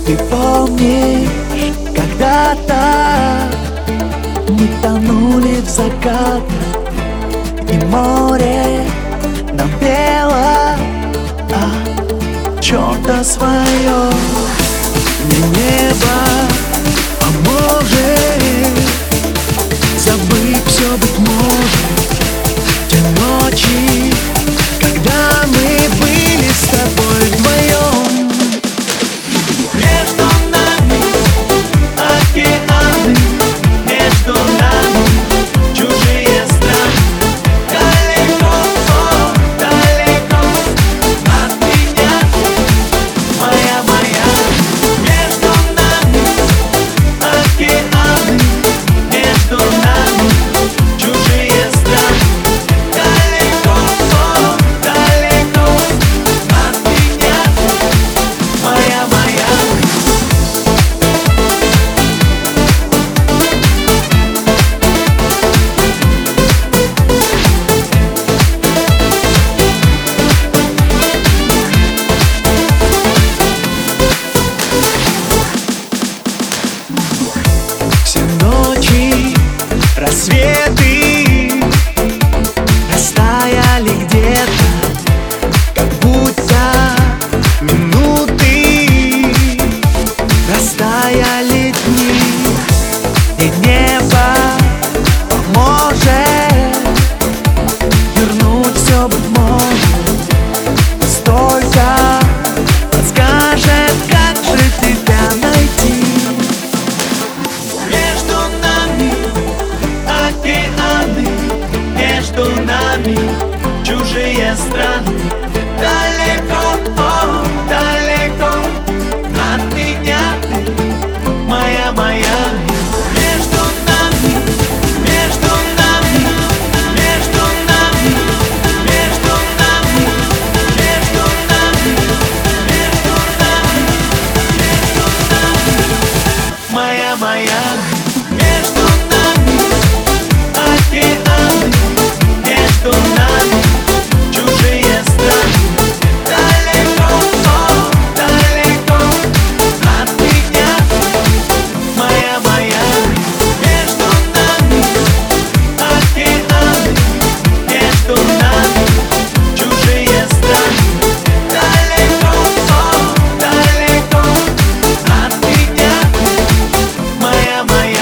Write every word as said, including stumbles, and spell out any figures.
Ты помнишь, когда-то мы тонули в закатах, и море нам пело о чем-то своем. Не небо поможет забыть все, быть может, те ночи, когда мы были с тобой вдвоем. Между нами океаны, между нами чужие страны. Далеко, о, далеко от меня, моя, моя. Между нами океаны, между нами чужие страны. Далеко, о, далеко от меня, моя, моя. Все ночи, рассветы растаяли где-то, как будто минуты, растаяли дни, и небо поможет вернуть все, быть может, столько подскажет, как же тебя найти. Между нами океаны, между нами чужие страны. Далеко, о, далеко от меня ты, моя, моя. Между нами, между нами, между нами, между нами, между нами, между нами, между нами, моя, моя. Между нами океаны, между нами чужие страны. Далеко, о, далеко от меня, моя, моя. Между нами океаны, между нами чужие страны. Далеко, о, далеко от меня, моя, моя.